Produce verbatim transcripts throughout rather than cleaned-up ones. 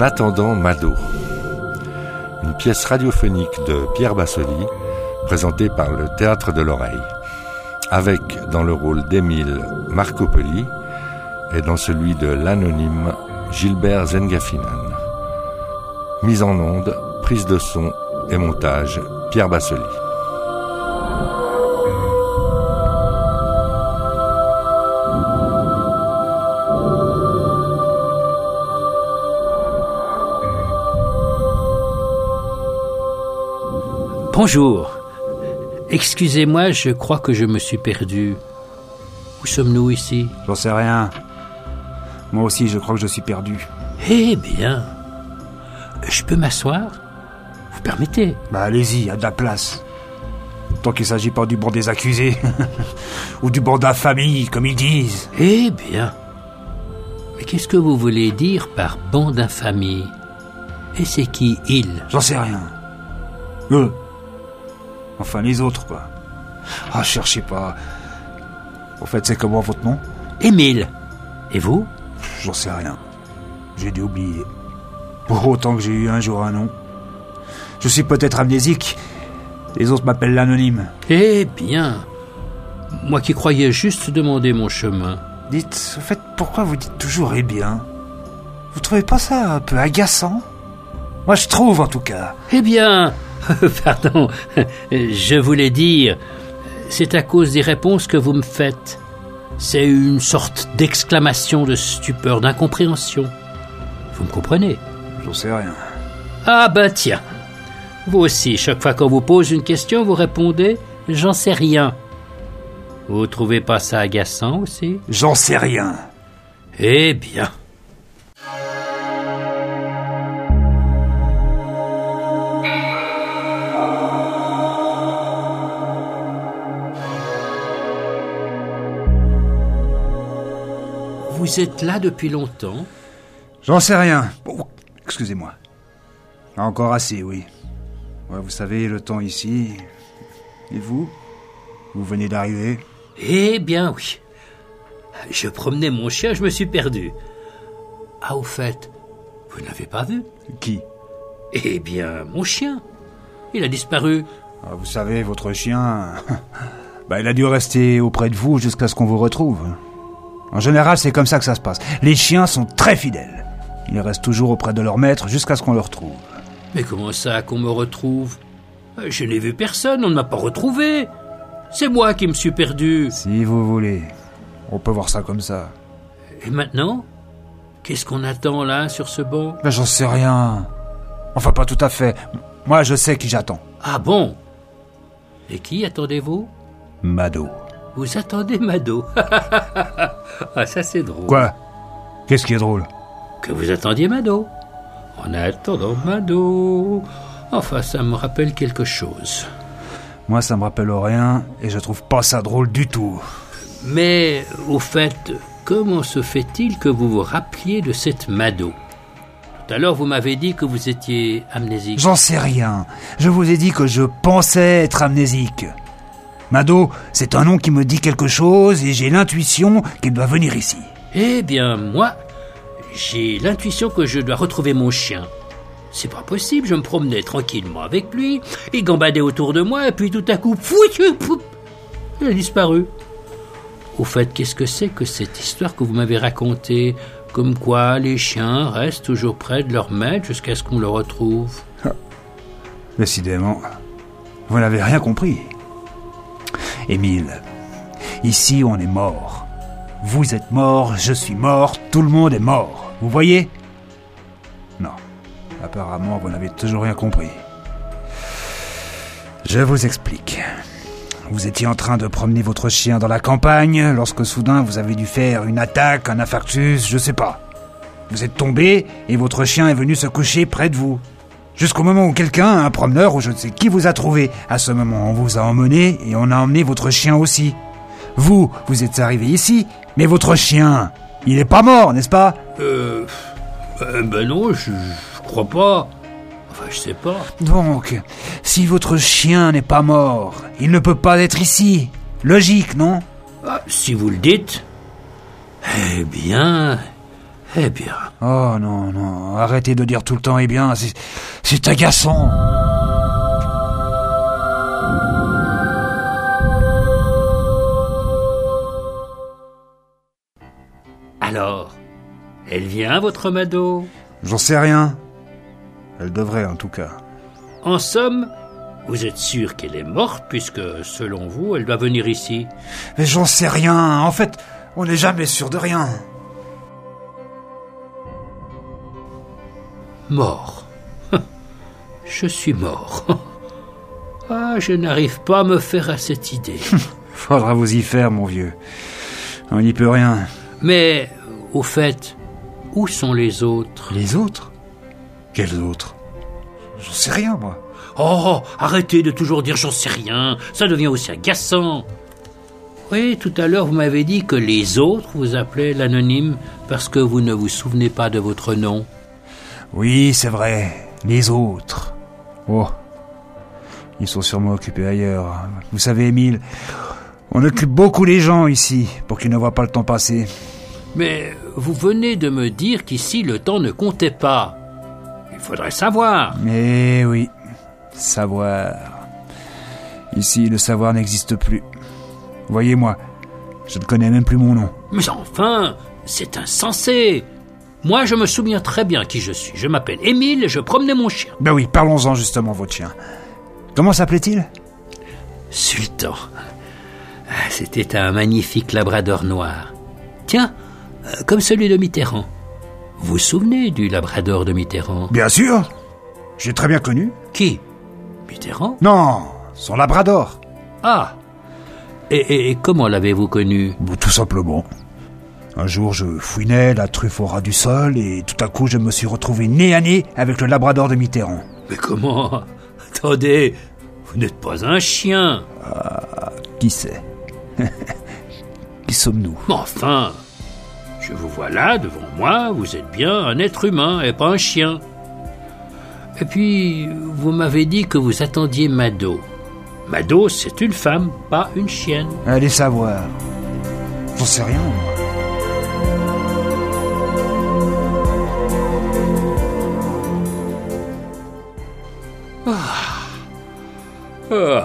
attendant Mado, une pièce radiophonique de Pierre Bassoli, présentée par le Théâtre de l'Oreille, avec dans le rôle d'Émile Marco Poli et dans celui de l'anonyme Gilbert Zengafinan. Mise en onde, prise de son et montage, Pierre Bassoli. Bonjour. Excusez-moi, je crois que je me suis perdu. Où sommes-nous ici? J'en sais rien. Moi aussi, je crois que je suis perdu. Eh bien, je peux m'asseoir? Vous permettez? Bah allez-y, il y a de la place. Tant qu'il ne s'agit pas du banc des accusés. Ou du banc d'infamie, comme ils disent. Eh bien. Mais qu'est-ce que vous voulez dire par banc d'infamie? Et c'est qui, il? J'en sais rien. Eux. Enfin, les autres, quoi. Ah, cherchez pas. Au fait, c'est comment votre nom? Émile. Et vous? J'en sais rien. J'ai dû oublier. Pour autant que j'ai eu un jour un nom. Je suis peut-être amnésique. Les autres m'appellent l'anonyme. Eh bien. Moi qui croyais juste demander mon chemin. Dites, au fait, pourquoi vous dites toujours « eh bien » ? Vous trouvez pas ça un peu agaçant ? Moi, je trouve, en tout cas. Eh bien... Pardon, je voulais dire, c'est à cause des réponses que vous me faites. C'est une sorte d'exclamation de stupeur, d'incompréhension. Vous me comprenez? J'en sais rien. Ah ben tiens, vous aussi, chaque fois qu'on vous pose une question, vous répondez « j'en sais rien ». Vous trouvez pas ça agaçant aussi? J'en sais rien. Eh bien... Vous êtes là depuis longtemps? J'en sais rien. Bon, excusez-moi. Encore assez, oui. Ouais, vous savez, le temps ici... Et vous? Vous venez d'arriver? Eh bien, oui. Je promenais mon chien, je me suis perdu. Ah, au fait, vous n'avez pas vu? Qui? Eh bien, mon chien. Il a disparu. Ah, vous savez, votre chien... bah, il a dû rester auprès de vous jusqu'à ce qu'on vous retrouve. En général, c'est comme ça que ça se passe. Les chiens sont très fidèles. Ils restent toujours auprès de leur maître jusqu'à ce qu'on le retrouve. Mais comment ça qu'on me retrouve? Je n'ai vu personne, on ne m'a pas retrouvé. C'est moi qui me suis perdu. Si vous voulez. On peut voir ça comme ça. Et maintenant? Qu'est-ce qu'on attend là, sur ce banc? Ben, j'en sais rien. Enfin, pas tout à fait. Moi, je sais qui j'attends. Ah bon? Et qui attendez-vous? Mado. Vous attendez Mado? Ah, ça c'est drôle. Quoi? Qu'est-ce qui est drôle? Que vous attendiez Mado. En attendant Mado... Enfin, ça me rappelle quelque chose. Moi, ça me rappelle rien, et je trouve pas ça drôle du tout. Mais, au fait, comment se fait-il que vous vous rappeliez de cette Mado? Tout à l'heure, vous m'avez dit que vous étiez amnésique. J'en sais rien. Je vous ai dit que je pensais être amnésique. Mado, c'est un nom qui me dit quelque chose et j'ai l'intuition qu'il doit venir ici. Eh bien, moi, j'ai l'intuition que je dois retrouver mon chien. C'est pas possible, je me promenais tranquillement avec lui, il gambadait autour de moi et puis tout à coup, il a disparu. Au fait, qu'est-ce que c'est que cette histoire que vous m'avez racontée? Comme quoi les chiens restent toujours près de leur maître jusqu'à ce qu'on le retrouve. Décidément, vous n'avez rien compris. Émile, ici on est mort. Vous êtes mort, je suis mort, tout le monde est mort. Vous voyez? Non, apparemment vous n'avez toujours rien compris. Je vous explique. Vous étiez en train de promener votre chien dans la campagne lorsque soudain vous avez dû faire une attaque, un infarctus, je sais pas. Vous êtes tombé et votre chien est venu se coucher près de vous. Jusqu'au moment où quelqu'un, un promeneur ou je ne sais qui vous a trouvé. À ce moment, on vous a emmené et on a emmené votre chien aussi. Vous, vous êtes arrivé ici, mais votre chien, il est pas mort, n'est-ce pas? Euh... euh ben non, je, je crois pas. Enfin, je sais pas. Donc, si votre chien n'est pas mort, il ne peut pas être ici. Logique, non? Ah, si vous le dites. Eh bien... Eh bien. Oh non, non, arrêtez de dire tout le temps eh bien, c'est, c'est agaçant. Alors, elle vient, votre Mado? J'en sais rien. Elle devrait, en tout cas. En somme, vous êtes sûr qu'elle est morte, puisque, selon vous, elle doit venir ici? Mais j'en sais rien. En fait, on n'est jamais sûr de rien. Mort. Je suis mort. Ah, je n'arrive pas à me faire à cette idée. Faudra vous y faire, mon vieux. On n'y peut rien. Mais, au fait, où sont les autres? Les autres? Quels autres? J'en sais rien, moi. Oh, arrêtez de toujours dire j'en sais rien. Ça devient aussi agaçant. Oui, tout à l'heure, vous m'avez dit que les autres vous appelaient l'anonyme parce que vous ne vous souvenez pas de votre nom. Oui, c'est vrai. Les autres. Oh. Ils sont sûrement occupés ailleurs. Vous savez, Émile, on occupe beaucoup les gens ici pour qu'ils ne voient pas le temps passer. Mais vous venez de me dire qu'ici le temps ne comptait pas. Il faudrait savoir. Mais oui, savoir. Ici, le savoir n'existe plus. Voyez-moi, je ne connais même plus mon nom. Mais enfin, c'est insensé. Moi, je me souviens très bien qui je suis. Je m'appelle Émile et je promenais mon chien. Ben oui, parlons-en justement, votre chien. Comment s'appelait-il? Sultan. C'était un magnifique labrador noir. Tiens, comme celui de Mitterrand. Vous vous souvenez du labrador de Mitterrand? Bien sûr. J'ai très bien connu. Qui? Mitterrand? Non, son labrador. Ah. Et, et, et comment l'avez-vous connu? Bon, tout simplement. Un jour, je fouinais la truffe au ras du sol et tout à coup, je me suis retrouvé nez à nez avec le labrador de Mitterrand. Mais comment? Attendez, vous n'êtes pas un chien. Ah, qui sait? Qui sommes-nous? Enfin, je vous vois là, devant moi, vous êtes bien un être humain et pas un chien. Et puis, vous m'avez dit que vous attendiez Mado. Mado, c'est une femme, pas une chienne. Allez savoir. J'en sais rien, moi. Oh.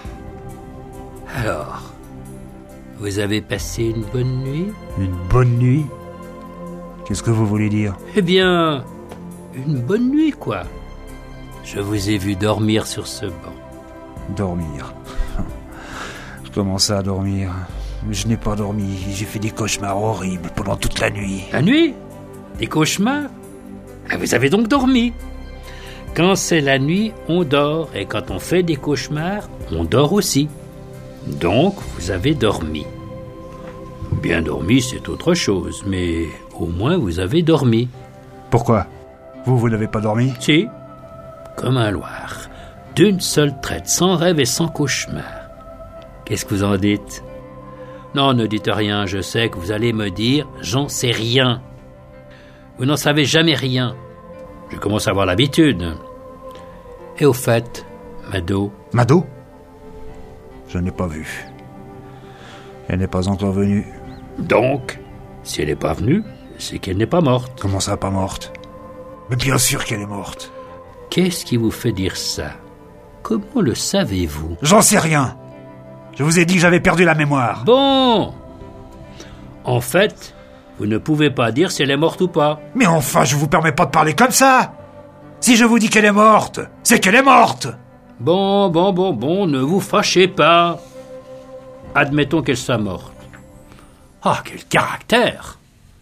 Alors, vous avez passé une bonne nuit? Une bonne nuit? Qu'est-ce que vous voulez dire? Eh bien, une bonne nuit, quoi. Je vous ai vu dormir sur ce banc. Dormir. Je commençais à dormir. Mais je n'ai pas dormi. J'ai fait des cauchemars horribles pendant toute la nuit. La nuit? Des cauchemars? Ah, vous avez donc dormi? Quand c'est la nuit, on dort. Et quand on fait des cauchemars, on dort aussi. Donc, vous avez dormi. Bien dormi, c'est autre chose. Mais au moins, vous avez dormi. Pourquoi? Vous, vous n'avez pas dormi? Si. Comme un loir. D'une seule traite, sans rêve et sans cauchemar. Qu'est-ce que vous en dites? Non, ne dites rien. Je sais que vous allez me dire « j'en sais rien ». Vous n'en savez jamais rien. Je commence à avoir l'habitude. Et au fait, Mado... Mado? Je ne l'ai pas vue. Elle n'est pas encore venue. Donc, si elle n'est pas venue, c'est qu'elle n'est pas morte. Comment ça, pas morte? Mais bien sûr qu'elle est morte. Qu'est-ce qui vous fait dire ça? Comment le savez-vous? J'en sais rien. Je vous ai dit que j'avais perdu la mémoire. Bon. En fait, vous ne pouvez pas dire si elle est morte ou pas. Mais enfin, je vous permets pas de parler comme ça. Si je vous dis qu'elle est morte, c'est qu'elle est morte. Bon, bon, bon, bon, ne vous fâchez pas. Admettons qu'elle soit morte. Ah, quel caractère!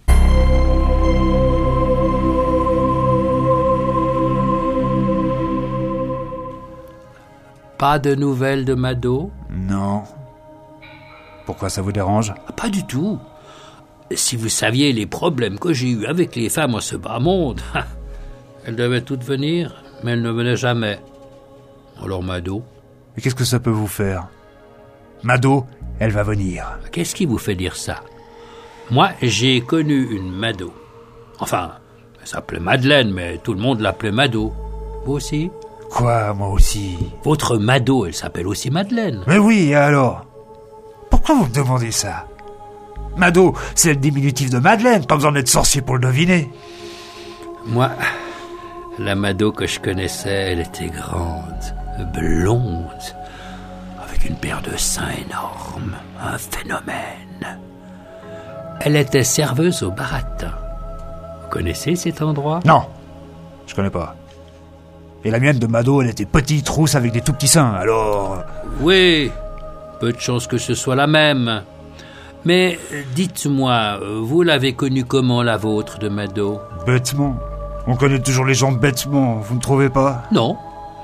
Pas de nouvelles de Mado? Non. Pourquoi ça vous dérange? Ah, pas du tout. Si vous saviez les problèmes que j'ai eus avec les femmes en ce bas monde, elles devaient toutes venir, mais elles ne venaient jamais. Alors Mado? Mais qu'est-ce que ça peut vous faire? Mado, elle va venir. Qu'est-ce qui vous fait dire ça? Moi, j'ai connu une Mado. Enfin, elle s'appelait Madeleine, mais tout le monde l'appelait Mado. Vous aussi? Quoi, moi aussi? Votre Mado, elle s'appelle aussi Madeleine. Mais oui, et alors? Pourquoi vous me demandez ça? Mado, c'est le diminutif de Madeleine, pas besoin d'être sorcier pour le deviner. Moi, la Mado que je connaissais, elle était grande, blonde, avec une paire de seins énormes, un phénomène. Elle était serveuse au baratin. Vous connaissez cet endroit? Non, je connais pas. Et la mienne de Mado, elle était petite, rousse, avec des tout petits seins, alors... Oui, peu de chance que ce soit la même. Mais dites-moi, vous l'avez connue comment, la vôtre de Mado? Bêtement. On connaît toujours les gens bêtement, vous ne trouvez pas? Non,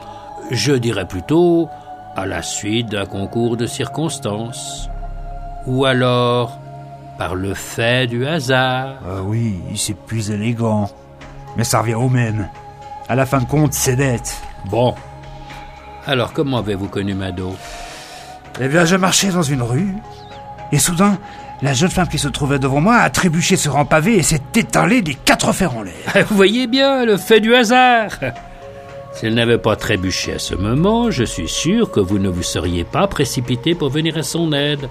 je dirais plutôt à la suite d'un concours de circonstances. Ou alors par le fait du hasard. Ah oui, c'est plus élégant. Mais ça revient au même. À la fin de compte, c'est bête. Bon, alors comment avez-vous connu Mado? Eh bien, je marchais dans une rue, et soudain, la jeune femme qui se trouvait devant moi a trébuché sur un pavé et s'est étalée des quatre fers en l'air. Vous voyez bien, le fait du hasard. Si elle n'avait pas trébuché à ce moment, je suis sûr que vous ne vous seriez pas précipité pour venir à son aide.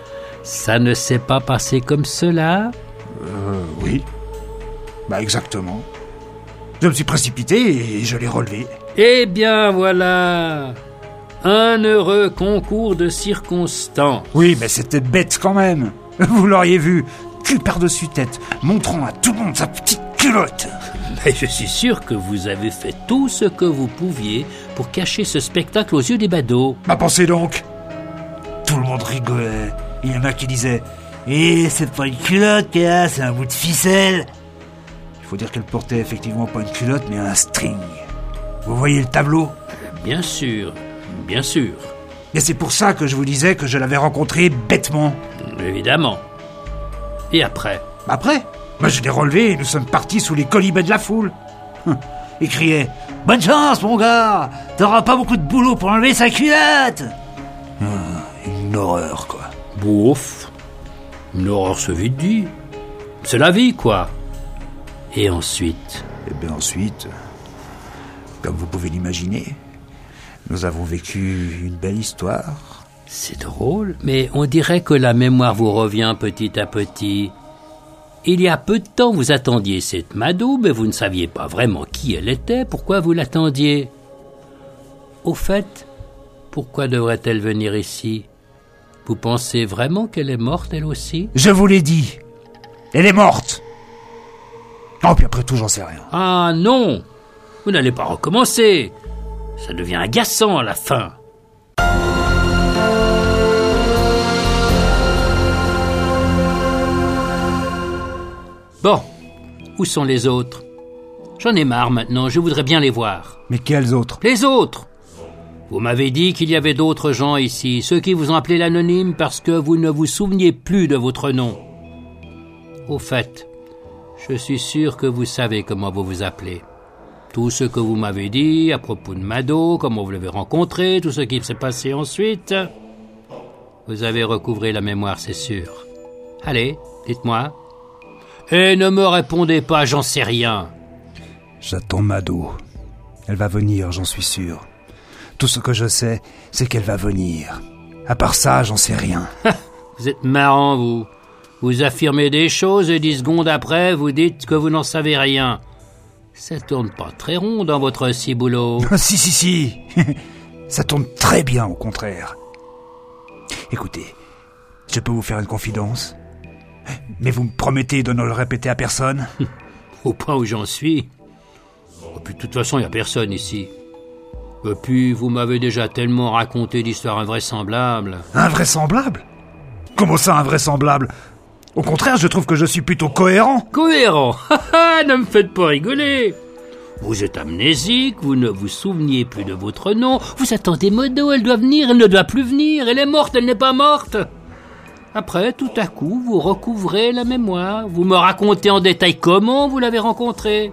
Ça ne s'est pas passé comme cela? Euh, oui. Bah, exactement. Je me suis précipité et je l'ai relevé. Eh bien, voilà. Un heureux concours de circonstances. Oui, mais c'était bête quand même. Vous l'auriez vu, cul par-dessus tête, montrant à tout le monde sa petite culotte. Mais je suis sûr que vous avez fait tout ce que vous pouviez pour cacher ce spectacle aux yeux des badauds. Bah, pensez donc. Tout le monde rigolait. Il y en a qui disaient « Eh, c'est pas une culotte qu'il y a, c'est un bout de ficelle !» Il faut dire qu'elle portait effectivement pas une culotte, mais un string. Vous voyez le tableau? Bien sûr, bien sûr. Et c'est pour ça que je vous disais que je l'avais rencontrée bêtement. Évidemment. Et après? Après, bah, je l'ai relevé et nous sommes partis sous les colibets de la foule. Hum. Il criait « Bonne chance, mon gars! T'auras pas beaucoup de boulot pour enlever sa culotte !» Hum, Une horreur, quoi. Bouf. Une horreur, se vite dit. C'est la vie, quoi. Et ensuite? Eh bien ensuite, comme vous pouvez l'imaginer, nous avons vécu une belle histoire. C'est drôle, mais on dirait que la mémoire vous revient petit à petit. Il y a peu de temps, vous attendiez cette Mado, mais vous ne saviez pas vraiment qui elle était, pourquoi vous l'attendiez. Au fait, pourquoi devrait-elle venir ici? Vous pensez vraiment qu'elle est morte, elle aussi? Je vous l'ai dit, elle est morte. Oh, puis après tout, j'en sais rien. Ah non, vous n'allez pas recommencer. Ça devient agaçant à la fin. Bon, où sont les autres? J'en ai marre maintenant, je voudrais bien les voir. Mais quels autres? Les autres! Vous m'avez dit qu'il y avait d'autres gens ici, ceux qui vous ont appelé l'anonyme parce que vous ne vous souveniez plus de votre nom. Au fait, je suis sûr que vous savez comment vous vous appelez. Tout ce que vous m'avez dit à propos de Mado, comment vous l'avez rencontré, tout ce qui s'est passé ensuite. Vous avez recouvré la mémoire, c'est sûr. Allez, dites-moi. Et ne me répondez pas, j'en sais rien. J'attends Mado. Elle va venir, j'en suis sûr. Tout ce que je sais, c'est qu'elle va venir. À part ça, j'en sais rien. Vous êtes marrant, vous. Vous affirmez des choses et dix secondes après, vous dites que vous n'en savez rien. Ça tourne pas très rond dans votre ciboulot. Si, si, si. Ça tourne très bien, au contraire. Écoutez, je peux vous faire une confidence? Mais vous me promettez de ne le répéter à personne? Au point où j'en suis. Et puis de toute façon, il n'y a personne ici. Et puis, vous m'avez déjà tellement raconté d'histoires invraisemblables. Invraisemblable? Comment ça, invraisemblable? Au contraire, je trouve que je suis plutôt cohérent. Cohérent? Ne me faites pas rigoler. Vous êtes amnésique, vous ne vous souveniez plus de votre nom, vous attendez Mado, elle doit venir, elle ne doit plus venir, elle est morte, elle n'est pas morte. Après, tout à coup, vous recouvrez la mémoire, vous me racontez en détail comment vous l'avez rencontrée.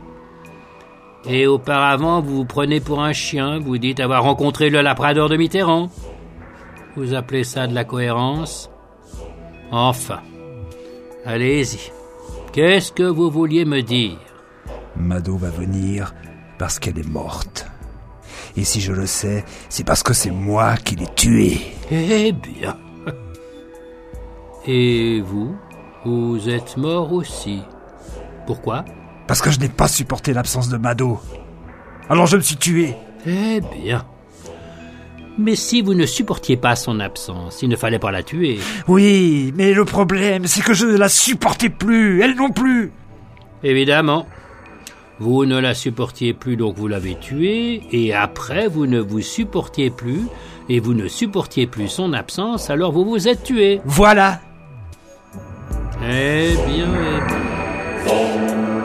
Et auparavant, vous vous prenez pour un chien, vous dites avoir rencontré le labrador de Mitterrand. Vous appelez ça de la cohérence? Enfin, allez-y. Qu'est-ce que vous vouliez me dire? Mado va venir parce qu'elle est morte. Et si je le sais, c'est parce que c'est moi qui l'ai tuée. Eh bien. Et vous, Vous êtes mort aussi. Pourquoi? Parce que je n'ai pas supporté l'absence de Mado. Alors je me suis tué. Eh bien. Mais si vous ne supportiez pas son absence, il ne fallait pas la tuer. Oui, mais le problème, c'est que je ne la supportais plus, elle non plus. Évidemment. Vous ne la supportiez plus, donc vous l'avez tuée, et après, vous ne vous supportiez plus, et vous ne supportiez plus son absence, alors vous vous êtes tué. Voilà. Eh bien, eh bien.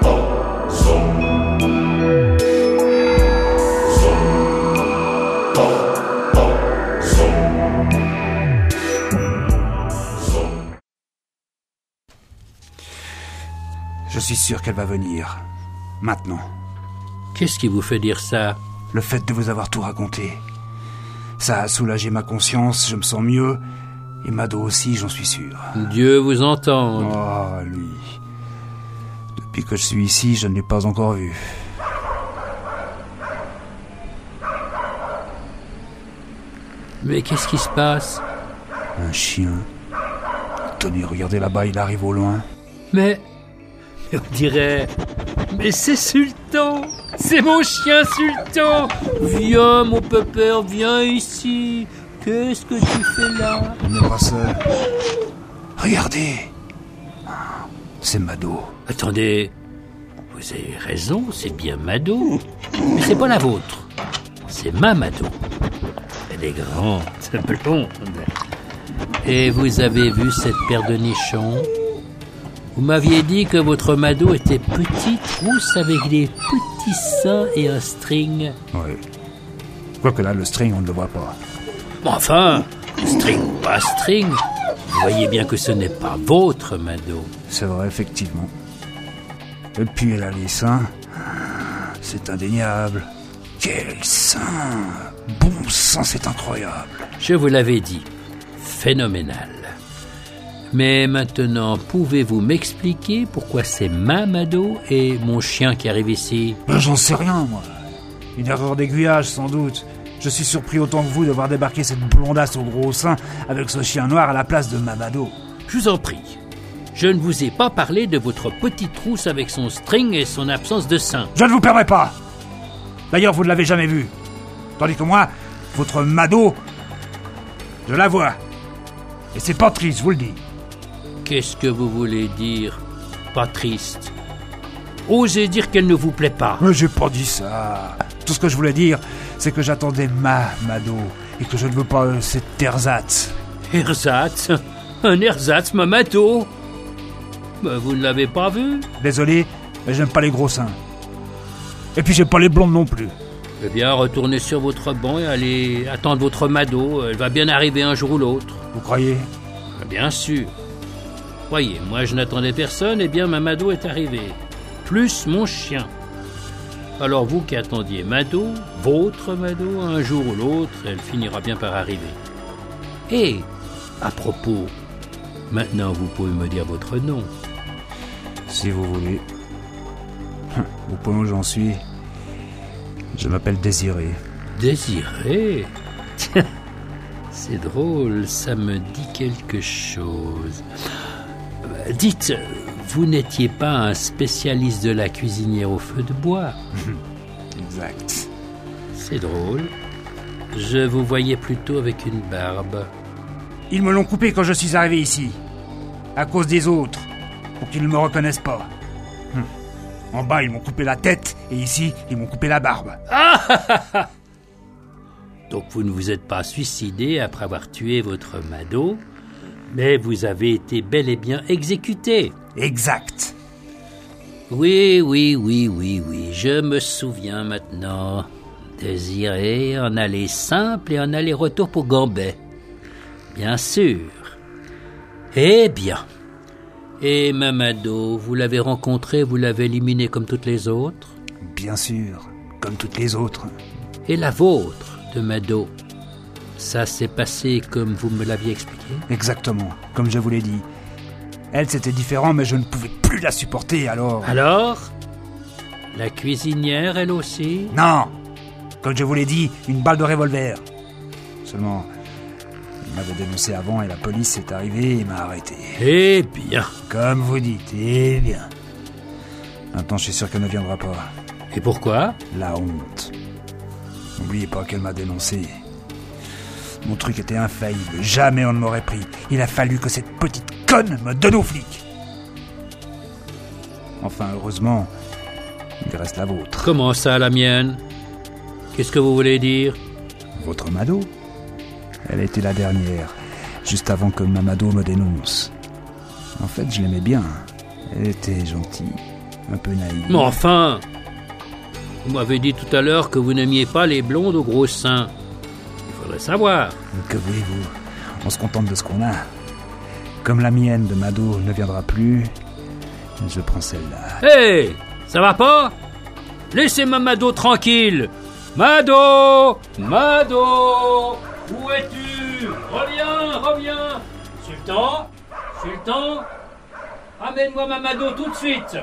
Je suis sûr qu'elle va venir. Maintenant. Qu'est-ce qui vous fait dire ça? Le fait de vous avoir tout raconté. Ça a soulagé ma conscience, je me sens mieux. Et Mado aussi, j'en suis sûr. Dieu vous entende. Oh, lui. Depuis que je suis ici, je ne l'ai pas encore vu. Mais qu'est-ce qui se passe? Un chien. Tenez, regardez là-bas, il arrive au loin. Mais... on dirait... Mais c'est Sultan! C'est mon chien Sultan! Viens, mon pépère, viens ici! Qu'est-ce que tu fais là? On n'est pas seul. Regardez! C'est Mado. Attendez, vous avez raison, c'est bien Mado. Mais c'est pas la vôtre. C'est ma Mado. Elle est grande, blonde. Et vous avez vu cette paire de nichons? Vous m'aviez dit que votre Mado était petite, rousse, avec des petits seins et un string. Oui. Quoique là, le string, on ne le voit pas. Enfin, string ou pas string, vous voyez bien que ce n'est pas votre Mado. C'est vrai, effectivement. Et puis elle a les seins. C'est indéniable. Quel sein! Bon sang, c'est incroyable. Je vous l'avais dit, phénoménal. Mais maintenant, pouvez-vous m'expliquer pourquoi c'est ma Mado et mon chien qui arrive ici? Ben, j'en sais rien, moi. Une erreur d'aiguillage, sans doute. Je suis surpris autant que vous de voir débarquer cette blondasse au gros sein avec ce chien noir à la place de ma Mado. Je vous en prie. Je ne vous ai pas parlé de votre petite trousse avec son string et son absence de sein. Je ne vous permets pas. D'ailleurs, vous ne l'avez jamais vue. Tandis que moi, votre Mado, je la vois. Et c'est pas triste, je vous le dis. Qu'est-ce que vous voulez dire? Pas triste. Osez dire qu'elle ne vous plaît pas. Mais j'ai pas dit ça. Tout ce que je voulais dire, c'est que j'attendais ma Mado et que je ne veux pas euh, cet ersatz. Ersatz? Un ersatz, ma Mado? Ben, vous ne l'avez pas vu? Désolé, mais j'aime pas les gros seins. Et puis j'aime pas les blondes non plus. Eh bien, retournez sur votre banc et allez attendre votre Mado. Elle va bien arriver un jour ou l'autre. Vous croyez? Bien sûr. Voyez, moi je n'attendais personne, et bien ma Mado est arrivée. Plus mon chien. Alors vous qui attendiez Mado, votre Mado, un jour ou l'autre, elle finira bien par arriver. Et, à propos, maintenant vous pouvez me dire votre nom. Si vous voulez. Au point où j'en suis, je m'appelle Désiré. Désiré? Tiens, c'est drôle, ça me dit quelque chose. Dites, vous n'étiez pas un spécialiste de la cuisinière au feu de bois? Exact. C'est drôle. Je vous voyais plutôt avec une barbe. Ils me l'ont coupé quand je suis arrivé ici. À cause des autres. Pour qu'ils ne me reconnaissent pas. Hum. En bas, ils m'ont coupé la tête. Et ici, ils m'ont coupé la barbe. Ah! Donc vous ne vous êtes pas suicidé après avoir tué votre Mado, mais vous avez été bel et bien exécuté. Exact. Oui, oui, oui, oui, oui, je me souviens maintenant. Désiré en aller simple et en aller-retour pour Gambet. Bien sûr. Eh bien. Et ma Mado, vous l'avez rencontré, vous l'avez éliminé comme toutes les autres? Bien sûr, comme toutes les autres. Et la vôtre, de Mado? Ça s'est passé comme vous me l'aviez expliqué? Exactement, comme je vous l'ai dit. Elle, c'était différent, mais je ne pouvais plus la supporter, alors... Alors? La cuisinière, elle aussi? Non! Comme je vous l'ai dit, une balle de revolver. Seulement, il On m'avait dénoncé avant et la police est arrivée et m'a arrêté. Eh bien. Comme vous dites, eh bien. Maintenant, je suis sûr qu'elle ne viendra pas. Et pourquoi? La honte. N'oubliez pas qu'elle m'a dénoncé. Mon truc était infaillible. Jamais on ne m'aurait pris. Il a fallu que cette petite conne me donne aux flics. Enfin, heureusement, il reste la vôtre. Comment ça, la mienne? Qu'est-ce que vous voulez dire? Votre Mado? Elle était la dernière, juste avant que ma Mado me dénonce. En fait, je l'aimais bien. Elle était gentille, un peu naïve. Mais enfin! Vous m'avez dit tout à l'heure que vous n'aimiez pas les blondes aux gros seins. Il faudrait savoir. Que voulez-vous? On se contente de ce qu'on a. Comme la mienne de Mado ne viendra plus, je prends celle-là. Hé! Hey, ça va pas? Laissez ma Mado tranquille! Mado! Mado! Où es-tu? Reviens, reviens! Sultan? Sultan? Amène-moi ma Mado tout de suite!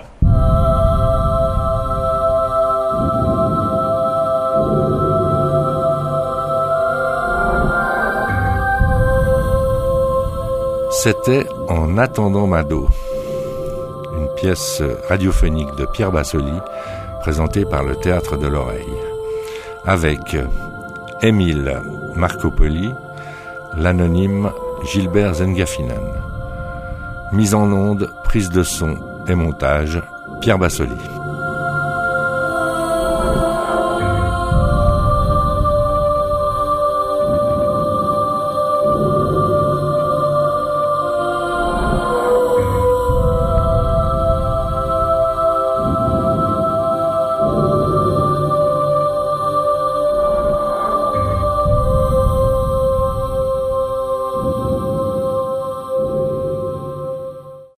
C'était En attendant Mado, une pièce radiophonique de Pierre Bassoli, présentée par le Théâtre de l'Oreille, avec Émile Marcopoli, l'anonyme Gilbert Zengaffinan. Mise en onde, prise de son et montage, Pierre Bassoli.